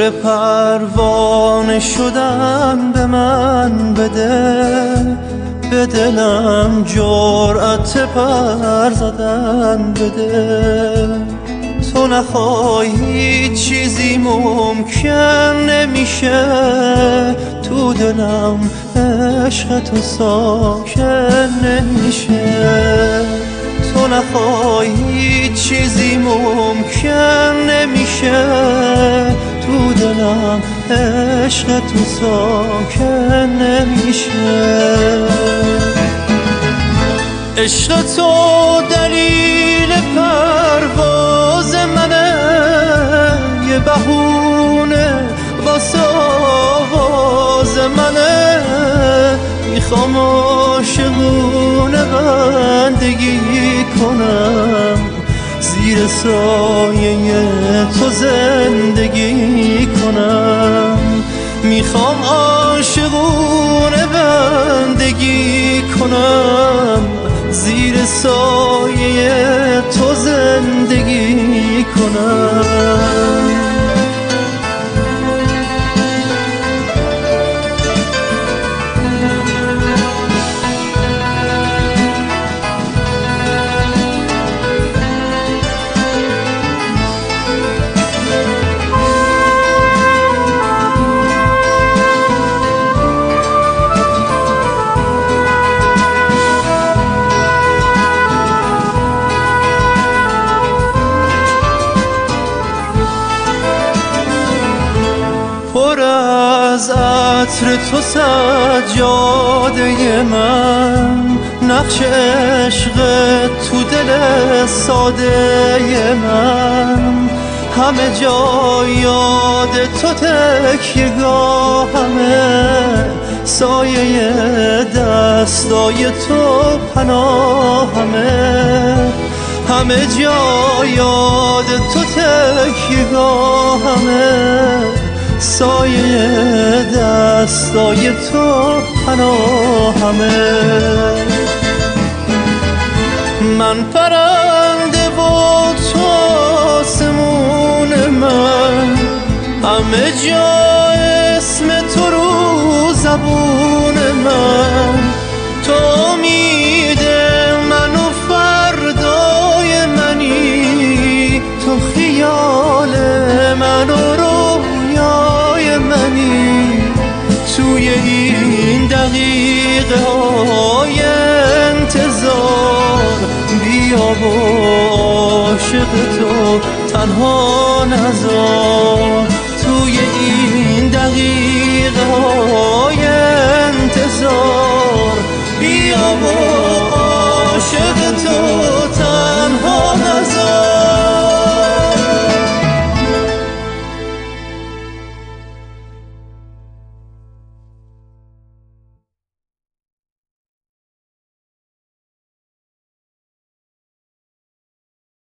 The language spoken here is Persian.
نور پروانه شدن به من بده، به دلم جرأت پر زدن بده. تو نخواهی چیزی ممکن نمیشه، تو دلم عشق تو ساکن نمیشه. تو نخواهی چیزی ممکن نمیشه، تو دلم عشق تو ساکن نمیشه. عشق تو دلیل پرواز منه، یه بهونه واسه آواز منه. میخوام عاشقونه بندگی کنم، زیر سایه تو زندگی کنم. میخوام عاشقونه بندگی کنم، زیر سایه تو زندگی کنم. پر از عطر تو سجاده من، نقش عشق تو دل ساده من. همه جا یاد تو تکیه‌گاهمه، سایه دستای تو پناهمه. همه جا یاد تو تکیه‌گاهمه، سایه دستای تو پناهمه. من پرنده و تو آسمون من، همه جا اسم تو رو زبون من. تو امید من و فردای منی، تو خیال من و رویای منی. توی این دقیقه های انتظار بیا و عاشق تو تنها نذار. توی این دقیقه